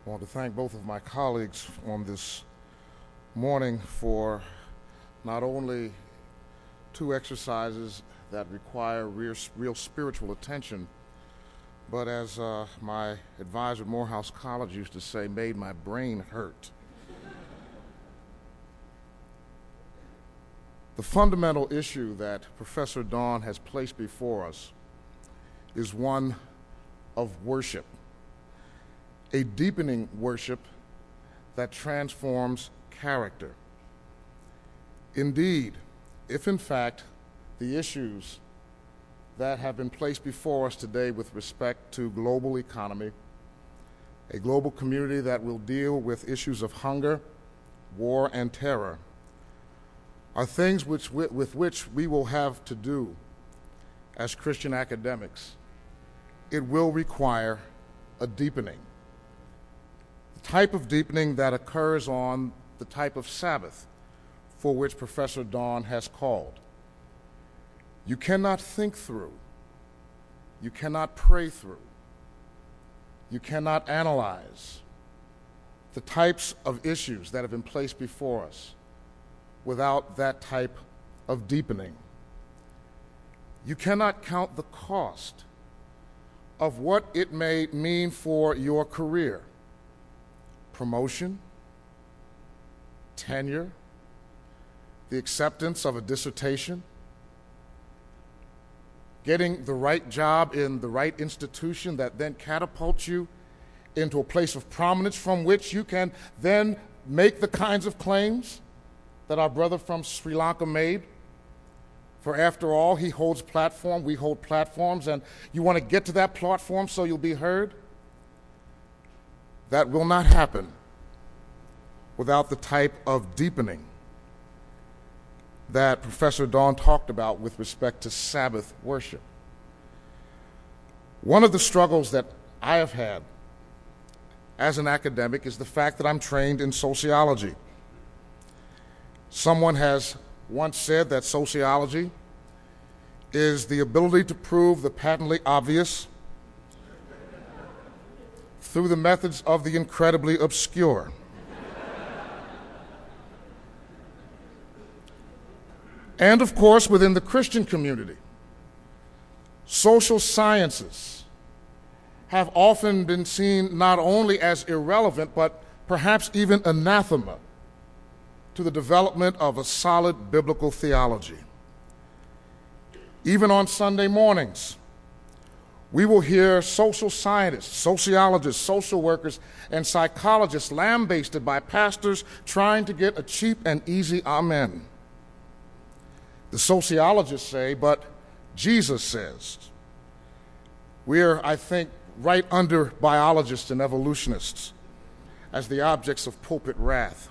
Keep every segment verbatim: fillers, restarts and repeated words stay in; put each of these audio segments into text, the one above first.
I want to thank both of my colleagues on this morning for not only two exercises that require real, real spiritual attention, but as uh, my advisor at Morehouse College used to say, made my brain hurt. The fundamental issue that Professor Dawn has placed before us is one of worship, a deepening worship that transforms character. Indeed, if in fact the issues that have been placed before us today with respect to global economy, a global community that will deal with issues of hunger, war, and terror, are things which, with which we will have to do as Christian academics, it will require a deepening. The type of deepening that occurs on the type of Sabbath for which Professor Dawn has called. You cannot think through, you cannot pray through, you cannot analyze the types of issues that have been placed before us without that type of deepening. You cannot count the cost of what it may mean for your career, promotion, tenure, the acceptance of a dissertation, getting the right job in the right institution that then catapults you into a place of prominence from which you can then make the kinds of claims that our brother from Sri Lanka made. For after all, he holds platform, we hold platforms, and you want to get to that platform so you'll be heard? That will not happen without the type of deepening that Professor Dawn talked about with respect to Sabbath worship. One of the struggles that I have had as an academic is the fact that I'm trained in sociology. Someone has once said that sociology is the ability to prove the patently obvious through the methods of the incredibly obscure. And of course, within the Christian community, social sciences have often been seen not only as irrelevant, but perhaps even anathema to the development of a solid biblical theology. Even on Sunday mornings, we will hear social scientists, sociologists, social workers, and psychologists lambasted by pastors trying to get a cheap and easy amen. The sociologists say, but Jesus says. We're, I think, right under biologists and evolutionists as the objects of pulpit wrath.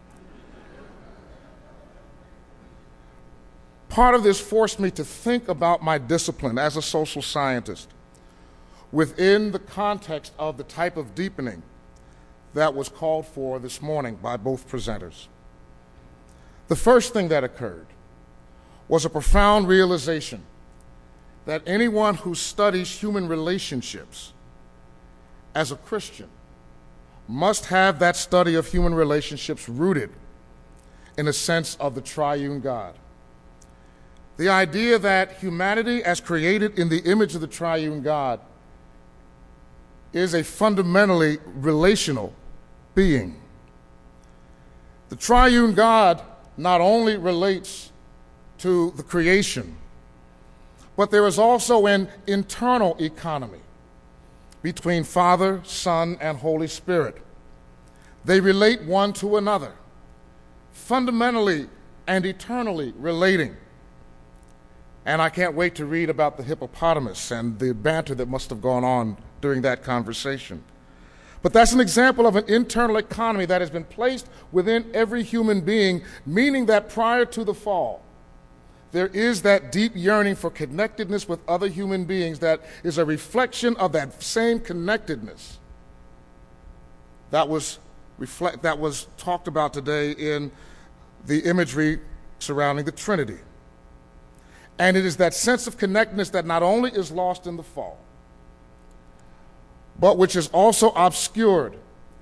Part of this forced me to think about my discipline as a social scientist within the context of the type of deepening that was called for this morning by both presenters. The first thing that occurred was a profound realization that anyone who studies human relationships as a Christian must have that study of human relationships rooted in a sense of the triune God. The idea that humanity, as created in the image of the triune God, is a fundamentally relational being. The triune God not only relates to the creation, but there is also an internal economy between Father, Son, and Holy Spirit. They relate one to another, fundamentally and eternally relating. And I can't wait to read about the hippopotamus and the banter that must have gone on during that conversation. But that's an example of an internal economy that has been placed within every human being, meaning that prior to the fall, there is that deep yearning for connectedness with other human beings that is a reflection of that same connectedness that was, reflect, that was talked about today in the imagery surrounding the Trinity. And it is that sense of connectedness that not only is lost in the fall, but which is also obscured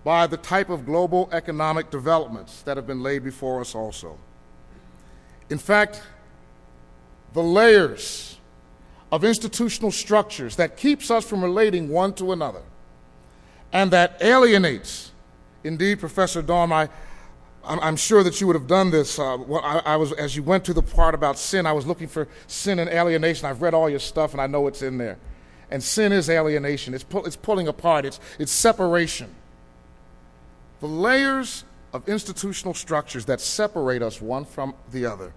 by the type of global economic developments that have been laid before us also. In fact, the layers of institutional structures that keeps us from relating one to another and that alienates, indeed, Professor Dawn, I, I'm sure that you would have done this. Uh, well, I, I was, as you went to the part about sin, I was looking for sin and alienation. I've read all your stuff, and I know it's in there. And sin is alienation. It's, pull, it's pulling apart. It's, it's separation. The layers of institutional structures that separate us one from the other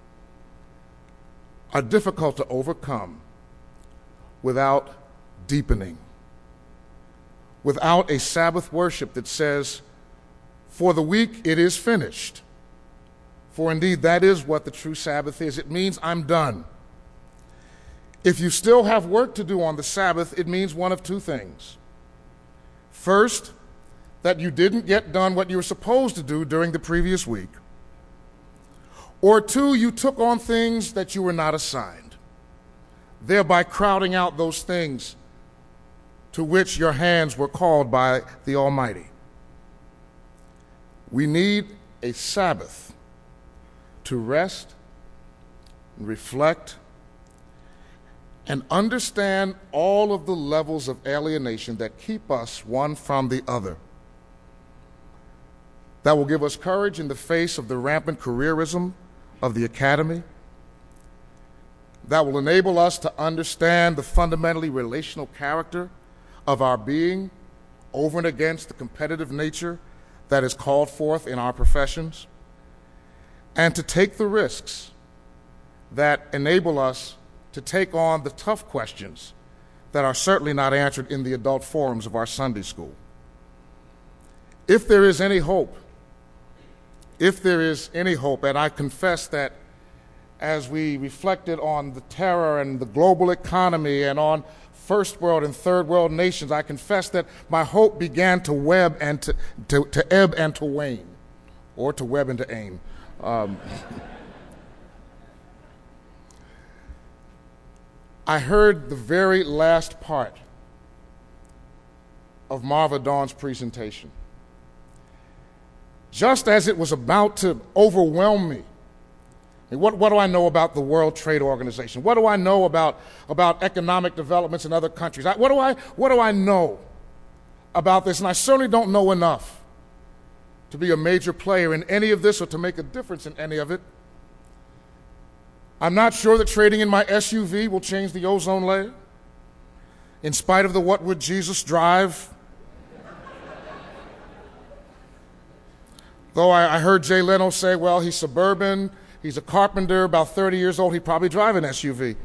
are difficult to overcome without deepening, without a Sabbath worship that says, for the week it is finished. For indeed, that is what the true Sabbath is. It means I'm done. If you still have work to do on the Sabbath, it means one of two things. First, that you didn't get done what you were supposed to do during the previous week. Or two, you took on things that you were not assigned, thereby crowding out those things to which your hands were called by the Almighty. We need a Sabbath to rest, and reflect, and understand all of the levels of alienation that keep us one from the other. That will give us courage in the face of the rampant careerism of the academy. That will enable us to understand the fundamentally relational character of our being over and against the competitive nature that is called forth in our professions, and to take the risks that enable us to take on the tough questions that are certainly not answered in the adult forums of our Sunday school. If there is any hope, if there is any hope, and I confess that as we reflected on the terror and the global economy and on first world and third world nations, I confess that my hope began to web and to, to, to ebb and to wane, or to web and to aim. Um, I heard the very last part of Marva Dawn's presentation. Just as it was about to overwhelm me, What, what do I know about the World Trade Organization? What do I know about, about economic developments in other countries? I, what, do I, what do I know about this? And I certainly don't know enough to be a major player in any of this or to make a difference in any of it. I'm not sure that trading in my S U V will change the ozone layer, in spite of the what would Jesus drive. Though I, I heard Jay Leno say, well, he's suburban, he's a carpenter, about thirty years old, he'd probably drive an S U V.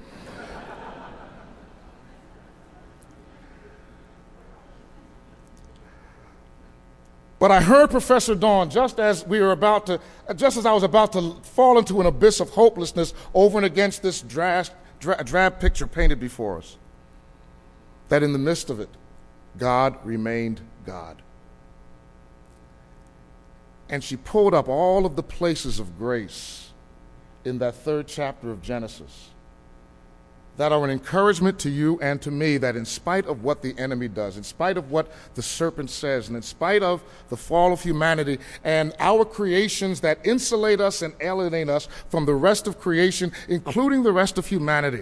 But I heard Professor Dawn, just as we were about to, just as I was about to fall into an abyss of hopelessness over and against this drab, drab picture painted before us, that in the midst of it, God remained God. And she pulled up all of the places of grace in that third chapter of Genesis that are an encouragement to you and to me, that in spite of what the enemy does, in spite of what the serpent says, and in spite of the fall of humanity and our creations that insulate us and alienate us from the rest of creation, including the rest of humanity,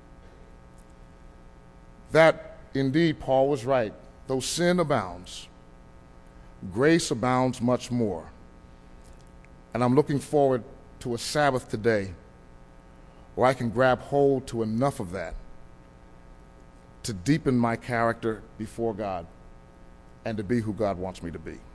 that indeed Paul was right. Though sin abounds, grace abounds much more. And I'm looking forward to a Sabbath today where I can grab hold to enough of that to deepen my character before God and to be who God wants me to be.